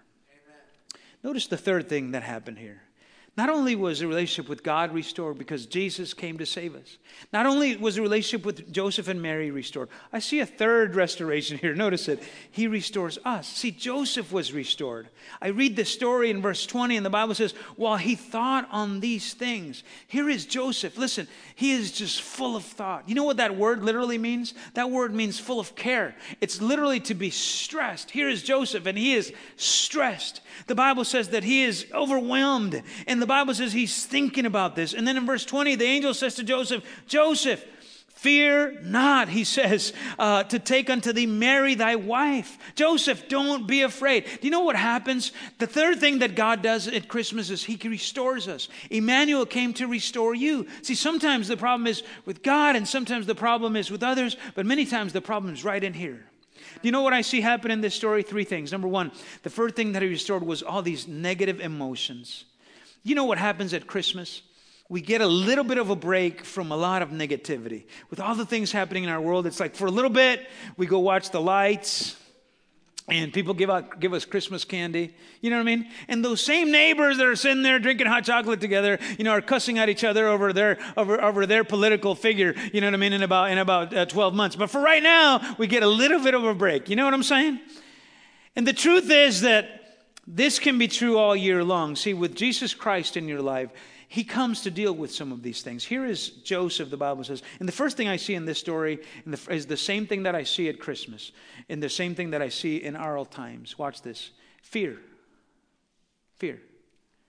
Notice the third thing that happened here. Not only was the relationship with God restored because Jesus came to save us. Not only was the relationship with Joseph and Mary restored. I see a third restoration here. Notice it. He restores us. See, Joseph was restored. I read the story in verse twenty, and the Bible says, while he thought on these things. Here is Joseph. Listen, he is just full of thought. You know what that word literally means? That word means full of care. It's literally to be stressed. Here is Joseph, and he is stressed. The Bible says that he is overwhelmed. And the Bible says he's thinking about this. And then in verse twenty, the angel says to Joseph, Joseph, fear not, he says, uh, to take unto thee Mary thy wife. Joseph, don't be afraid. Do you know what happens? The third thing that God does at Christmas is he restores us. Emmanuel came to restore you. See, sometimes the problem is with God, and sometimes the problem is with others, but many times the problem is right in here. Do you know what I see happen in this story? Three things. Number one, the first thing that he restored was all these negative emotions. You know what happens at Christmas? We get a little bit of a break from a lot of negativity. With all the things happening in our world, it's like for a little bit, we go watch the lights, and people give out, give us Christmas candy. You know what I mean? And those same neighbors that are sitting there drinking hot chocolate together, you know, are cussing at each other over their over, over their political figure. You know what I mean? In about in about uh, twelve months. But for right now, we get a little bit of a break. You know what I'm saying? And the truth is that this can be true all year long. See, with Jesus Christ in your life, he comes to deal with some of these things. Here is Joseph, the Bible says. And the first thing I see in this story is the same thing that I see at Christmas. And the same thing that I see in our times. Watch this. Fear. Fear.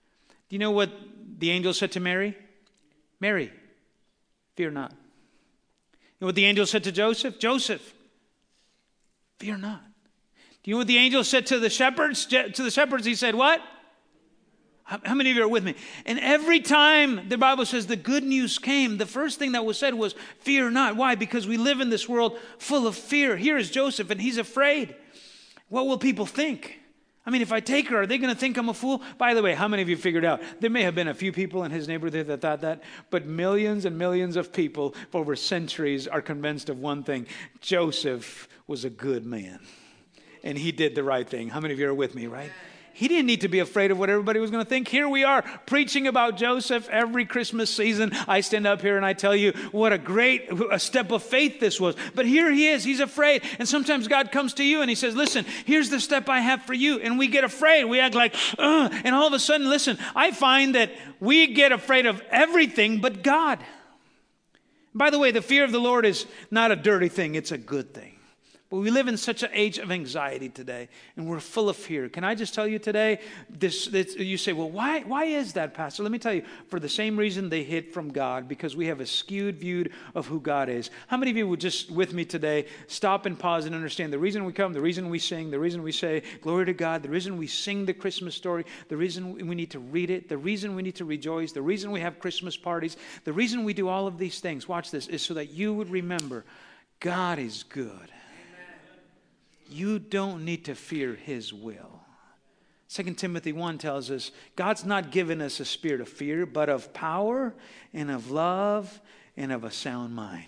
Do you know what the angel said to Mary? Mary, fear not. You know what the angel said to Joseph? Joseph, fear not. Do you know what the angel said to the shepherds? To the shepherds, he said, what? How many of you are with me? And every time the Bible says the good news came, the first thing that was said was, fear not. Why? Because we live in this world full of fear. Here is Joseph, and he's afraid. What will people think? I mean, if I take her, are they going to think I'm a fool? By the way, how many of you figured out? There may have been a few people in his neighborhood that thought that, but millions and millions of people over centuries are convinced of one thing. Joseph was a good man, and he did the right thing. How many of you are with me, right? He didn't need to be afraid of what everybody was going to think. Here we are preaching about Joseph every Christmas season. I stand up here and I tell you what a great a step of faith this was. But here he is. He's afraid. And sometimes God comes to you and he says, listen, here's the step I have for you. And we get afraid. We act like, ugh. And all of a sudden, listen, I find that we get afraid of everything but God. By the way, the fear of the Lord is not a dirty thing. It's a good thing. But we live in such an age of anxiety today, and we're full of fear. Can I just tell you today, this, this, you say, well, why, why is that, Pastor? Let me tell you, for the same reason they hid from God, because we have a skewed view of who God is. How many of you would just, with me today, stop and pause and understand the reason we come, the reason we sing, the reason we say, glory to God, the reason we sing the Christmas story, the reason we need to read it, the reason we need to rejoice, the reason we have Christmas parties, the reason we do all of these things, watch this, is so that you would remember God is good. You don't need to fear his will. Second Timothy one tells us, God's not given us a spirit of fear, but of power and of love and of a sound mind.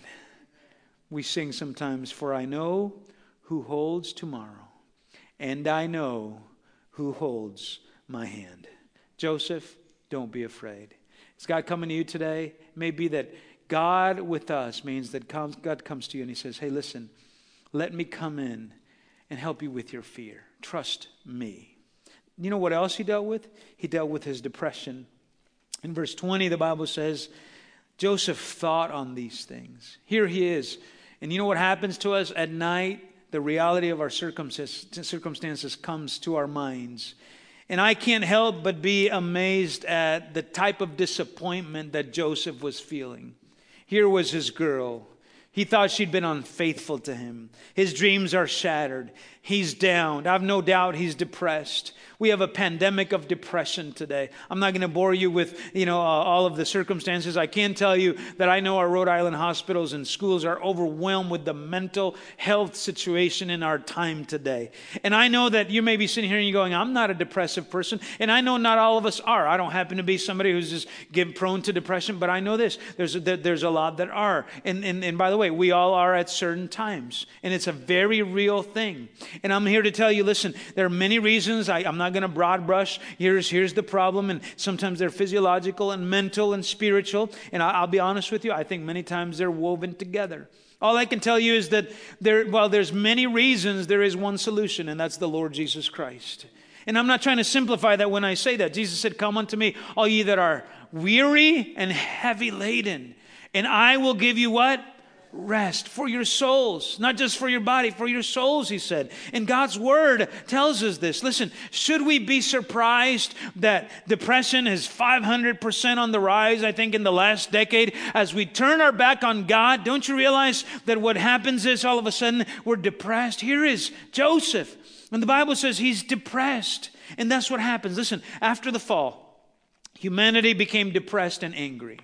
We sing sometimes, for I know who holds tomorrow, and I know who holds my hand. Joseph, don't be afraid. Is God coming to you today? It may be that God with us means that God comes to you and he says, hey, listen, let me come in and help you with your fear. Trust me. You know what else he dealt with? He dealt with his depression. In verse twenty, the Bible says, Joseph thought on these things. Here he is. And you know what happens to us at night? The reality of our circumstances comes to our minds. And I can't help but be amazed at the type of disappointment that Joseph was feeling. Here was his girl. He thought she'd been unfaithful to him. His dreams are shattered. He's down. I have no doubt he's depressed. We have a pandemic of depression today. I'm not going to bore you with, you know, uh, all of the circumstances. I can tell you that I know our Rhode Island hospitals and schools are overwhelmed with the mental health situation in our time today. And I know that you may be sitting here and you're going, I'm not a depressive person. And I know not all of us are. I don't happen to be somebody who's just give, prone to depression, but I know this. There's a, there's a lot that are. And, and, and by the way, we all are at certain times. And it's a very real thing. And I'm here to tell you, listen, there are many reasons. I, I'm not going to broad brush. Here's, here's the problem. And sometimes they're physiological and mental and spiritual. And I, I'll be honest with you, I think many times they're woven together. All I can tell you is that there, while there's many reasons, there is one solution, and that's the Lord Jesus Christ. And I'm not trying to simplify that when I say that. Jesus said, come unto me, all ye that are weary and heavy laden, and I will give you what? Rest for your souls, not just for your body, for your souls, he said. And God's word tells us this. Listen, should we be surprised that depression is five hundred percent on the rise, I think, in the last decade? As we turn our back on God, don't you realize that what happens is all of a sudden we're depressed? Here is Joseph. And the Bible says he's depressed. And that's what happens. Listen, after the fall, humanity became depressed and angry.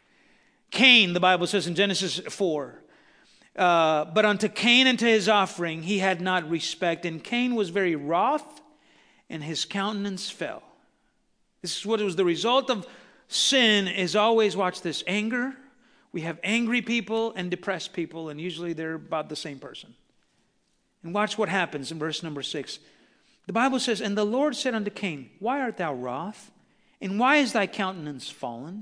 Cain, the Bible says in Genesis four, Uh, but unto Cain and to his offering he had not respect. And Cain was very wroth, and his countenance fell. This is what was the result of sin is always, watch this, anger. We have angry people and depressed people, and usually they're about the same person. And watch what happens in verse number six. The Bible says, and the Lord said unto Cain, why art thou wroth? And why is thy countenance fallen?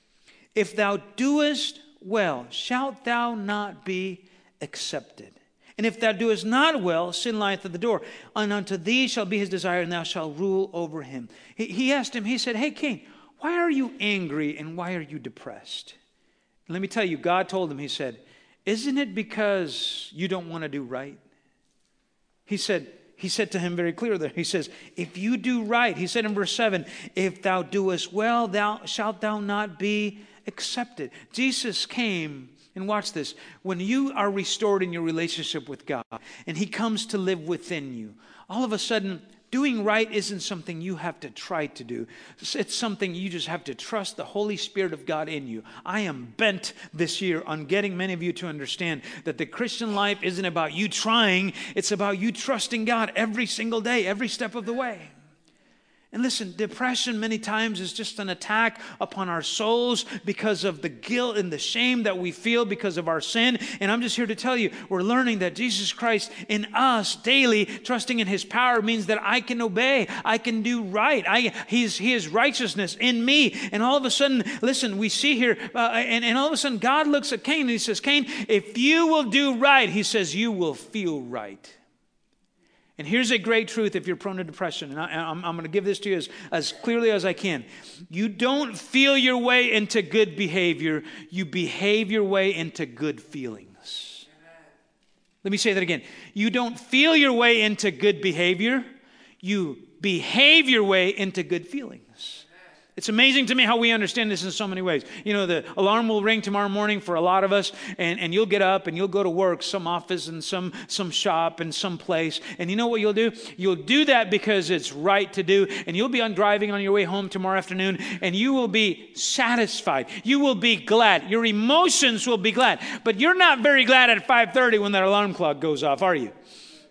If thou doest well, shalt thou not be accepted? And if thou doest not well, sin lieth at the door. And unto thee shall be his desire, and thou shalt rule over him. He, he asked him, he said, hey, Cain, why are you angry and why are you depressed? And let me tell you, God told him, he said, isn't it because you don't want to do right? He said, he said to him very clearly, he says, if you do right, he said in verse seven, if thou doest well, thou shalt thou not be accepted. Jesus came, and watch this, when you are restored in your relationship with God, and he comes to live within you, all of a sudden, doing right isn't something you have to try to do. It's something you just have to trust the Holy Spirit of God in you. I am bent this year on getting many of you to understand that the Christian life isn't about you trying. It's about you trusting God every single day, every step of the way. And listen, depression many times is just an attack upon our souls because of the guilt and the shame that we feel because of our sin. And I'm just here to tell you, we're learning that Jesus Christ in us daily, trusting in his power, means that I can obey. I can do right. I, he's, he is righteousness in me. And all of a sudden, listen, we see here, uh, and, and all of a sudden God looks at Cain and he says, Cain, if you will do right, he says, you will feel right. And here's a great truth if you're prone to depression, and I, I'm, I'm going to give this to you as, as clearly as I can. You don't feel your way into good behavior. You behave your way into good feelings. Amen. Let me say that again. You don't feel your way into good behavior. You behave your way into good feelings. It's amazing to me how we understand this in so many ways. You know, the alarm will ring tomorrow morning for a lot of us, and, and you'll get up and you'll go to work, some office and some, some shop and some place. And you know what you'll do? You'll do that because it's right to do. And you'll be on driving on your way home tomorrow afternoon, and you will be satisfied. You will be glad. Your emotions will be glad. But you're not very glad at five thirty when that alarm clock goes off, are you?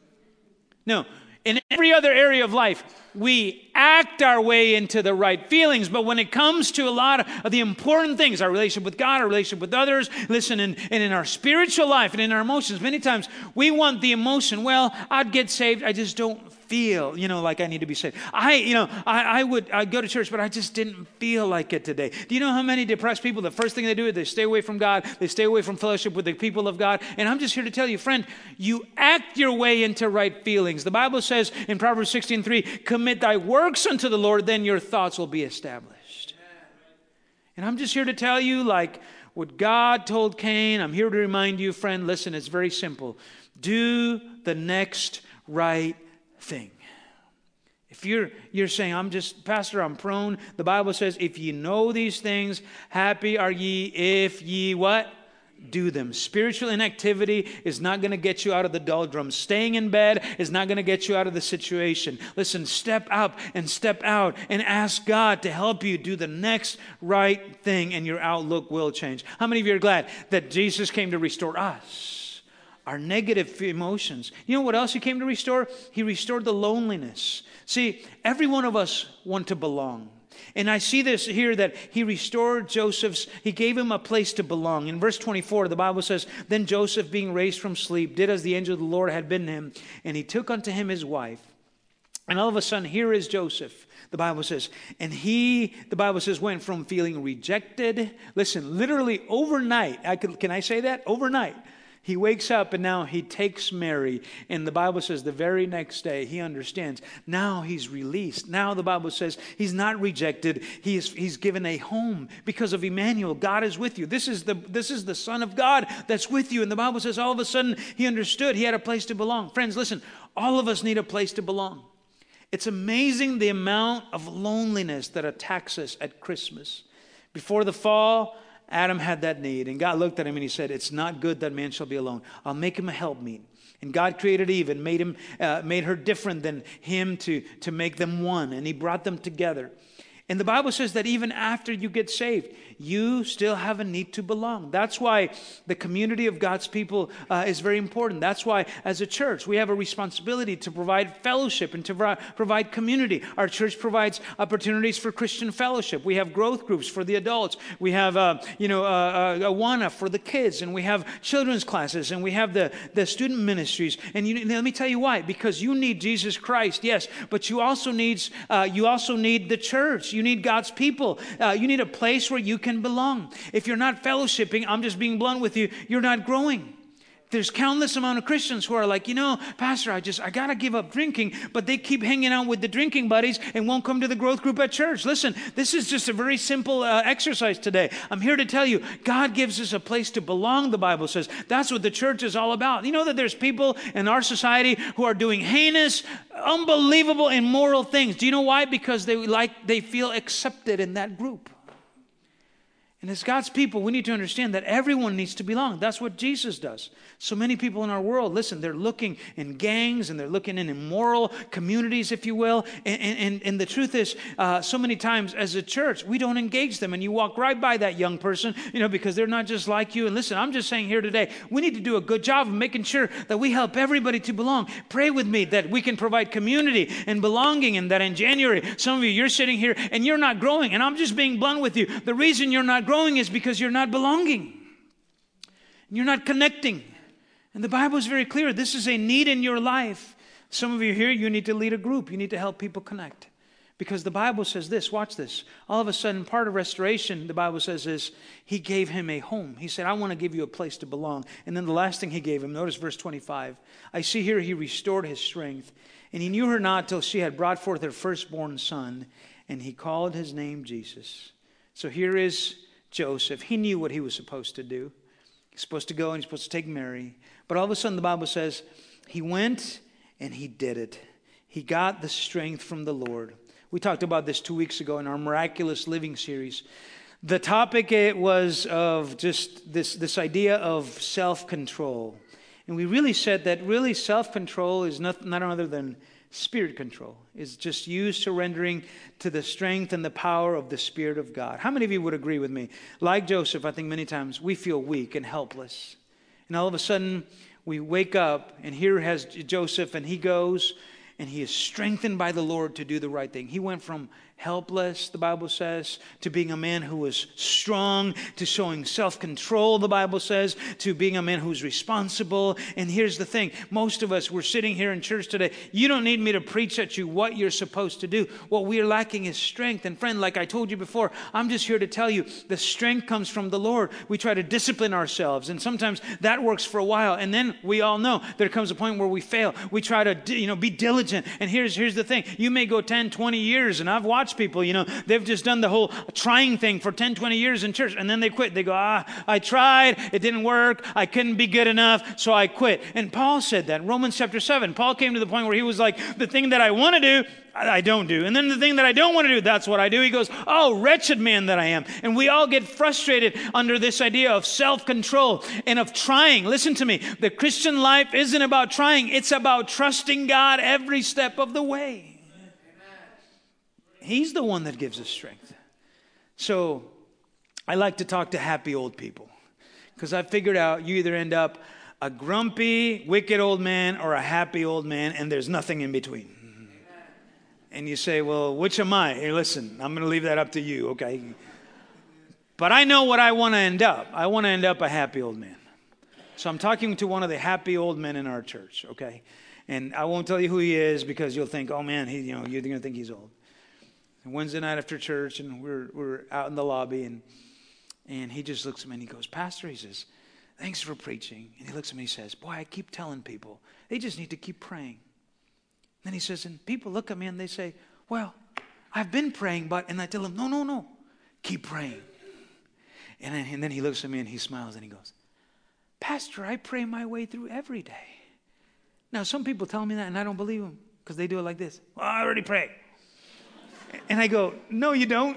No. In every other area of life, we act our way into the right feelings. But when it comes to a lot of the important things, our relationship with God, our relationship with others, listen, and, and in our spiritual life and in our emotions, many times we want the emotion, well, I'd get saved, I just don't feel, you know, like I need to be saved. I, you know, I, I would I'd go to church, but I just didn't feel like it today. Do you know how many depressed people, the first thing they do is they stay away from God, they stay away from fellowship with the people of God. And I'm just here to tell you, friend, you act your way into right feelings. The Bible says in Proverbs sixteen three, commit thy works unto the Lord, then your thoughts will be established. And I'm just here to tell you, like what God told Cain, I'm here to remind you, friend, listen, it's very simple. Do the next right thing. If you're you're saying, I'm just, Pastor, I'm prone, the Bible says, if ye know these things, happy are ye if ye what? Do them. Spiritual inactivity is not going to get you out of the doldrums. Staying in bed is not going to get you out of the situation. Listen, step up and step out and ask God to help you do the next right thing, and your outlook will change. How many of you are glad that Jesus came to restore us? Our negative emotions. You know what else he came to restore? He restored the loneliness. See, every one of us want to belong. And I see this here that he restored Joseph's, he gave him a place to belong. In verse twenty-four, the Bible says, then Joseph, being raised from sleep, did as the angel of the Lord had bidden him, and he took unto him his wife. And all of a sudden, here is Joseph, the Bible says. And he, the Bible says, went from feeling rejected, listen, literally overnight. I could, can I say that? Overnight. He wakes up and now he takes Mary. And the Bible says the very next day he understands. Now he's released. Now the Bible says he's not rejected. He is, he's given a home because of Emmanuel. God is with you. This is the, this is the Son of God that's with you. And the Bible says all of a sudden he understood he had a place to belong. Friends, listen, all of us need a place to belong. It's amazing the amount of loneliness that attacks us at Christmas. Before the fall, Adam had that need, and God looked at him and he said, it's not good that man shall be alone. I'll make him a helpmeet. And God created Eve and made him, uh, made her different than him to, to make them one, and he brought them together. And the Bible says that even after you get saved, you still have a need to belong. That's why the community of God's people uh, is very important. That's why as a church, we have a responsibility to provide fellowship and to pro- provide community. Our church provides opportunities for Christian fellowship. We have growth groups for the adults. We have, uh, you know, uh, uh, Awana for the kids, and we have children's classes, and we have the, the student ministries. And you, let me tell you why. Because you need Jesus Christ, yes, but you also needs uh, you also need the church. You need God's people. Uh, you need a place where you can belong. If you're not fellowshipping, I'm just being blunt with you, you're not growing. There's countless amount of Christians who are like, you know, Pastor, I just, I got to give up drinking, but they keep hanging out with the drinking buddies and won't come to the growth group at church. Listen, this is just a very simple uh, exercise today. I'm here to tell you, God gives us a place to belong, the Bible says. That's what the church is all about. You know that there's people in our society who are doing heinous, unbelievable, immoral things. Do you know why? Because they like, they feel accepted in that group. And as God's people, we need to understand that everyone needs to belong. That's what Jesus does. So many people in our world, listen, they're looking in gangs and they're looking in immoral communities, if you will. And, and, and the truth is, uh, so many times as a church, we don't engage them. And you walk right by that young person, you know, because they're not just like you. And listen, I'm just saying here today, we need to do a good job of making sure that we help everybody to belong. Pray with me that we can provide community and belonging, and that in January, some of you, you're sitting here and you're not growing. And I'm just being blunt with you. The reason you're not growing is because you're not belonging. You're not connecting. And the Bible is very clear. This is a need in your life. Some of you here, you need to lead a group. You need to help people connect. Because the Bible says this, watch this. All of a sudden, part of restoration, the Bible says, is he gave him a home. He said, I want to give you a place to belong. And then the last thing he gave him, notice verse twenty-five. I see here he restored his strength. And he knew her not till she had brought forth her firstborn son. And he called his name Jesus. So here is Joseph. He knew what he was supposed to do. He's supposed to go and he's supposed to take Mary. But all of a sudden the Bible says he went and he did it. He got the strength from the Lord. We talked about this two weeks ago in our Miraculous Living series. The topic it was of just this, this idea of self-control. And we really said that really self-control is not, not other than spirit control. Is just you surrendering to the strength and the power of the Spirit of God. How many of you would agree with me? Like Joseph, I think many times we feel weak and helpless. And all of a sudden we wake up and here has Joseph, and he goes and he is strengthened by the Lord to do the right thing. He went from helpless, the Bible says, to being a man who was strong, to showing self-control, the Bible says, to being a man who's responsible. And here's the thing. Most of us, we're sitting here in church today. You don't need me to preach at you what you're supposed to do. What we are lacking is strength. And friend, like I told you before, I'm just here to tell you the strength comes from the Lord. We try to discipline ourselves, and sometimes that works for a while. And then we all know there comes a point where we fail. We try to, you know, be diligent. And here's, here's the thing. You may go ten, twenty years, and I've watched people, you know, they've just done the whole trying thing for ten, twenty years in church, and then they quit. They go, ah, I tried, it didn't work, I couldn't be good enough, so I quit. And Paul said that, Romans chapter seven. Paul came to the point where he was like, the thing that I want to do, I don't do. And then the thing that I don't want to do, that's what I do. He goes, oh, wretched man that I am. And we all get frustrated under this idea of self-control and of trying. Listen to me. The Christian life isn't about trying. It's about trusting God every step of the way. He's the one that gives us strength. So I like to talk to happy old people, because I figured out you either end up a grumpy, wicked old man or a happy old man, and there's nothing in between. And you say, well, which am I? Hey, listen, I'm going to leave that up to you, okay? But I know what I want to end up. I want to end up a happy old man. So I'm talking to one of the happy old men in our church, okay? And I won't tell you who he is, because you'll think, oh man, he, you know, you're going to think he's old. And Wednesday night after church, and we're we're out in the lobby, and and he just looks at me and he goes, Pastor, he says, thanks for preaching. And he looks at me and he says, boy, I keep telling people, they just need to keep praying. Then he says, and people look at me and they say, well, I've been praying, but, and I tell them, no, no, no, keep praying. And then, and then he looks at me and he smiles and he goes, Pastor, I pray my way through every day. Now, some people tell me that and I don't believe them, because they do it like this. Well, I already prayed. And I go, no, you don't.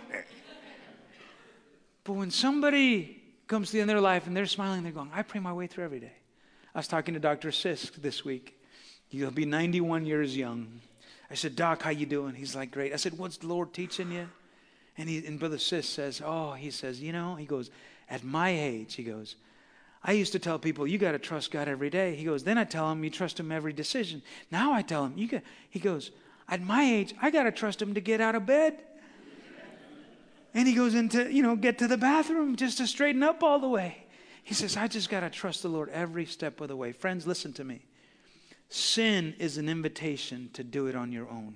But when somebody comes to the end of their life and they're smiling, they're going, I pray my way through every day. I was talking to Doctor Sisk this week. He'll be ninety-one years young. I said, Doc, how you doing? He's like, great. I said, what's the Lord teaching you? And he, and Brother Sisk says, oh, he says, you know, he goes, at my age, he goes, I used to tell people, you got to trust God every day. He goes, then I tell them, you trust him every decision. Now I tell them, you got, he goes, at my age, I got to trust him to get out of bed. And he goes into, you know, get to the bathroom just to straighten up all the way. He says, I just got to trust the Lord every step of the way. Friends, listen to me. Sin is an invitation to do it on your own.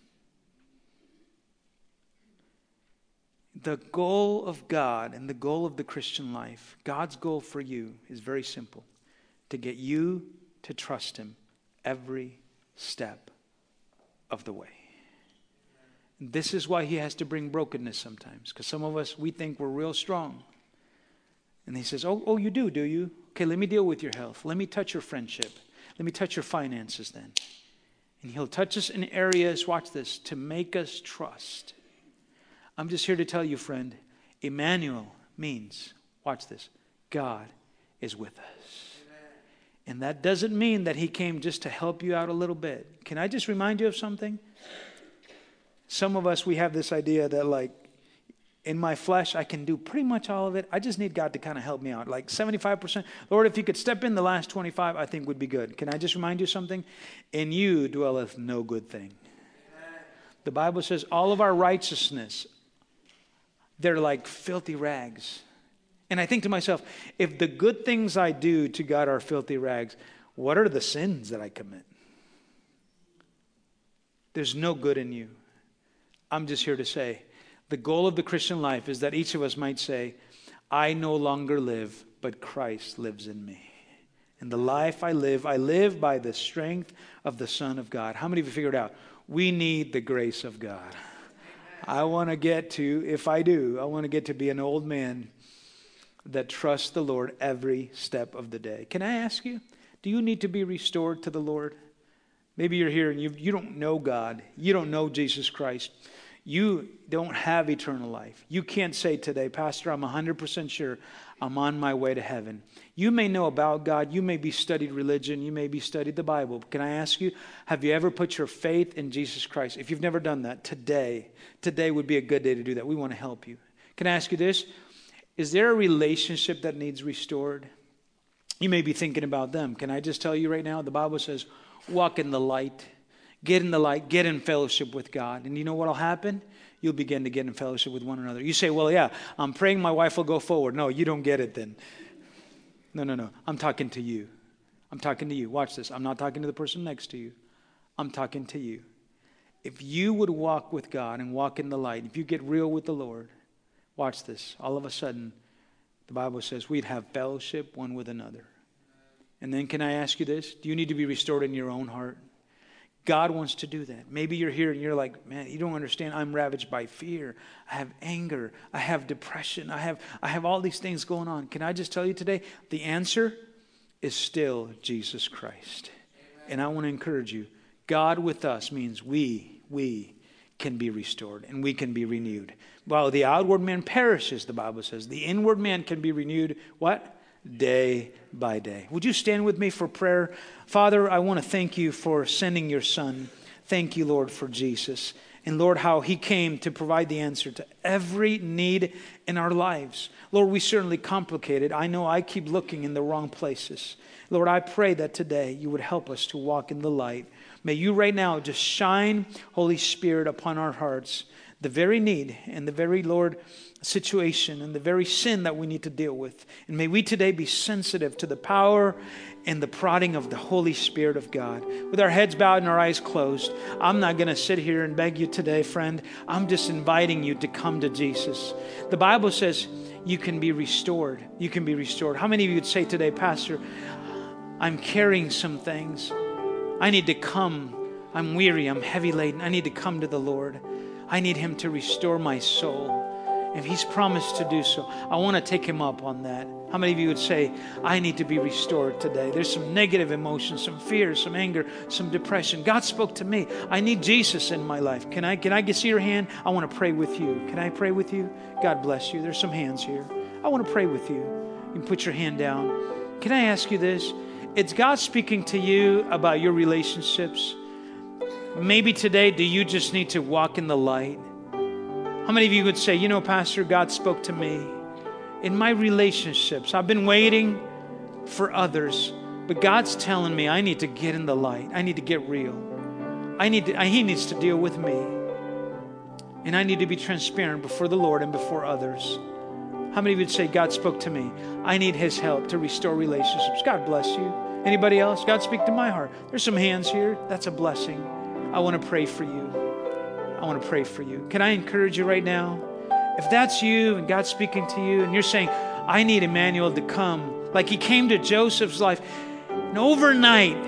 The goal of God and the goal of the Christian life, God's goal for you is very simple. to get you to trust him every step of the way. This is why he has to bring brokenness sometimes, because some of us, we think we're real strong. And he says, oh, oh, you do, do you? Okay, let me deal with your health. Let me touch your friendship. Let me touch your finances then. And he'll touch us in areas, watch this, to make us trust. I'm just here to tell you, friend, Emmanuel means, watch this, God is with us. Amen. And that doesn't mean that he came just to help you out a little bit. Can I just remind you of something? Some of us, we have this idea that like, in my flesh, I can do pretty much all of it. I just need God to kind of help me out. Like seventy-five percent. Lord, if you could step in the last twenty-five, I think would be good. Can I just remind you something? In you dwelleth no good thing. Amen. The Bible says all of our righteousness, they're like filthy rags. And I think to myself, if the good things I do to God are filthy rags, what are the sins that I commit? There's no good in you. I'm just here to say, the goal of the Christian life is that each of us might say, I no longer live, but Christ lives in me. And the life I live, I live by the strength of the Son of God. How many of you figured out? We need the grace of God. Amen. I want to get to, if I do, I want to get to be an old man that trusts the Lord every step of the day. Can I ask you, do you need to be restored to the Lord? Maybe you're here and you, you don't know God. You don't know Jesus Christ. You don't have eternal life. You can't say today, Pastor, I'm one hundred percent sure I'm on my way to heaven. You may know about God. You may be studied religion. You may be studied the Bible. Can I ask you, have you ever put your faith in Jesus Christ? If you've never done that, today, today would be a good day to do that. We want to help you. Can I ask you this? Is there a relationship that needs restored? You may be thinking about them. Can I just tell you right now, the Bible says, walk in the light. Get in the light, get in fellowship with God. And you know what will happen? You'll begin to get in fellowship with one another. You say, well, yeah, I'm praying my wife will go forward. No, you don't get it then. No, no, no. I'm talking to you. I'm talking to you. Watch this. I'm not talking to the person next to you. I'm talking to you. If you would walk with God and walk in the light, if you get real with the Lord, watch this. All of a sudden, the Bible says we'd have fellowship one with another. And then can I ask you this? Do you need to be restored in your own heart? God wants to do that. Maybe you're here and you're like, man, you don't understand. I'm ravaged by fear. I have anger. I have depression. I have, I have all these things going on. Can I just tell you today, the answer is still Jesus Christ. Amen. And I want to encourage you. God with us means we, we can be restored and we can be renewed. While the outward man perishes, the Bible says, the inward man can be renewed, what? Day by day. Would you stand with me for prayer? Father, I want to thank you for sending your Son. Thank you, Lord, for Jesus. And Lord, how he came to provide the answer to every need in our lives. Lord, we certainly complicate it. I know I keep looking in the wrong places. Lord, I pray that today you would help us to walk in the light. May you right now just shine, Holy Spirit, upon our hearts, the very need and the very, Lord, situation and the very sin that we need to deal with. And may we today be sensitive to the power and the prodding of the Holy Spirit of God. With our heads bowed and our eyes closed, I'm not going to sit here and beg you today, friend. I'm just inviting you to come to Jesus. The Bible says you can be restored. You can be restored. How many of you would say today, Pastor, I'm carrying some things. I need to come. I'm weary. I'm heavy laden. I need to come to the Lord. I need him to restore my soul. If he's promised to do so, I want to take him up on that. How many of you would say, I need to be restored today? There's some negative emotions, some fear, some anger, some depression. God spoke to me. I need Jesus in my life. Can I, can I get see your hand? I want to pray with you. Can I pray with you? God bless you. There's some hands here. I want to pray with you. You can put your hand down. Can I ask you this? It's God speaking to you about your relationships. Maybe today, do you just need to walk in the light? How many of you would say, you know, Pastor, God spoke to me in my relationships. I've been waiting for others, but God's telling me I need to get in the light. I need to get real. I need to, he needs to deal with me. And I need to be transparent before the Lord and before others. How many of you would say, God spoke to me? I need his help to restore relationships. God bless you. Anybody else? God speak to my heart. There's some hands here. That's a blessing. I want to pray for you. I want to pray for you. Can I encourage you right now? If that's you and God's speaking to you and you're saying, I need Emmanuel to come, like he came to Joseph's life. And overnight,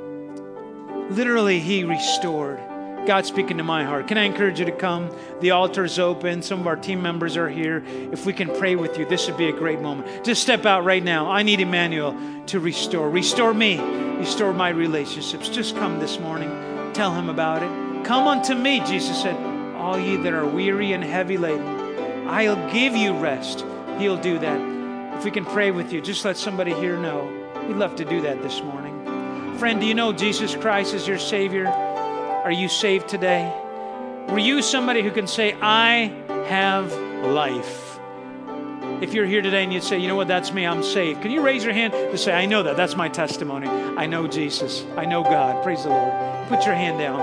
literally, he restored. God's speaking to my heart. Can I encourage you to come? The altar's open. Some of our team members are here. If we can pray with you, this would be a great moment. Just step out right now. I need Emmanuel to restore. Restore me. Restore my relationships. Just come this morning. Tell him about it. Come unto me, Jesus said, all ye that are weary and heavy laden, I'll give you rest. He'll do that. If we can pray with you, just let somebody here know. We'd love to do that this morning. Friend, do you know Jesus Christ is your Savior? Are you saved today? Were you somebody who can say, I have life? If you're here today and you say, you know what, that's me, I'm saved. Can you raise your hand to say, I know that, that's my testimony. I know Jesus. I know God. Praise the Lord. Put your hand down.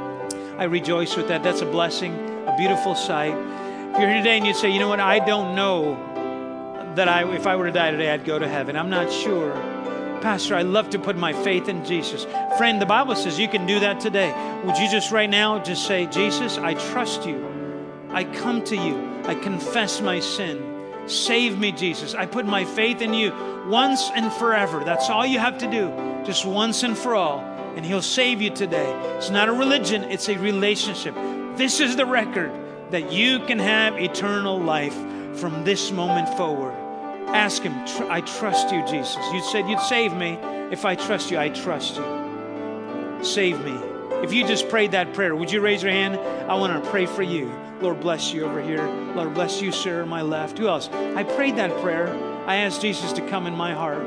I rejoice with that. That's a blessing, a beautiful sight. If you're here today and you say, you know what, I don't know that I, if I were to die today, I'd go to heaven. I'm not sure. Pastor, I love to put my faith in Jesus. Friend, the Bible says you can do that today. Would you just right now just say, Jesus, I trust you. I come to you. I confess my sin. Save me, Jesus. I put my faith in you once and forever. That's all you have to do. Just once and for all. And he'll save you today. It's not a religion. It's a relationship. This is the record that you can have eternal life from this moment forward. Ask him, I trust you, Jesus. You said you'd save me. If I trust you, I trust you. Save me. If you just prayed that prayer, would you raise your hand? I want to pray for you. Lord, bless you over here. Lord, bless you, sir, on my left. Who else? I prayed that prayer. I asked Jesus to come in my heart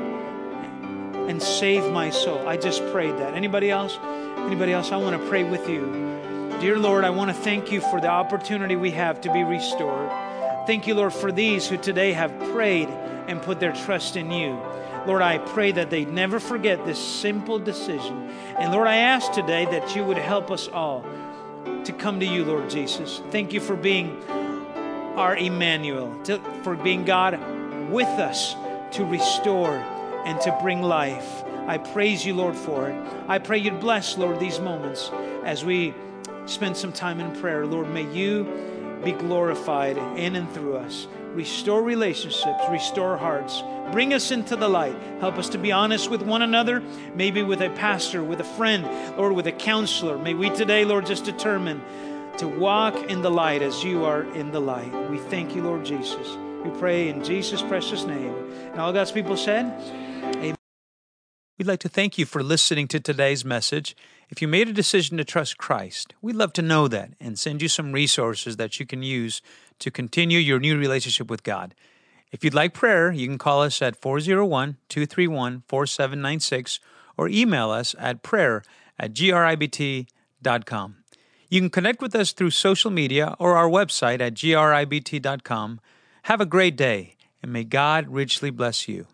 and save my soul. I just prayed that. Anybody else? Anybody else? I want to pray with you. Dear Lord, I want to thank you for the opportunity we have to be restored. Thank you, Lord, for these who today have prayed and put their trust in you. Lord, I pray that they never forget this simple decision. And Lord, I ask today that you would help us all to come to you, Lord Jesus. Thank you for being our Emmanuel, to, for being God with us to restore and to bring life. I praise you, Lord, for it. I pray you'd bless, Lord, these moments as we spend some time in prayer. Lord, may you be glorified in and through us. Restore relationships, restore hearts. Bring us into the light. Help us to be honest with one another, maybe with a pastor, with a friend, or with a counselor. May we today, Lord, just determine to walk in the light as you are in the light. We thank you, Lord Jesus. We pray in Jesus' precious name. And all God's people said, amen. We'd like to thank you for listening to today's message. If you made a decision to trust Christ, we'd love to know that and send you some resources that you can use to continue your new relationship with God. If you'd like prayer, you can call us at four oh one, two three one, four seven nine six or email us at prayer at gribt dot com. You can connect with us through social media or our website at gribt dot com. Have a great day, and may God richly bless you.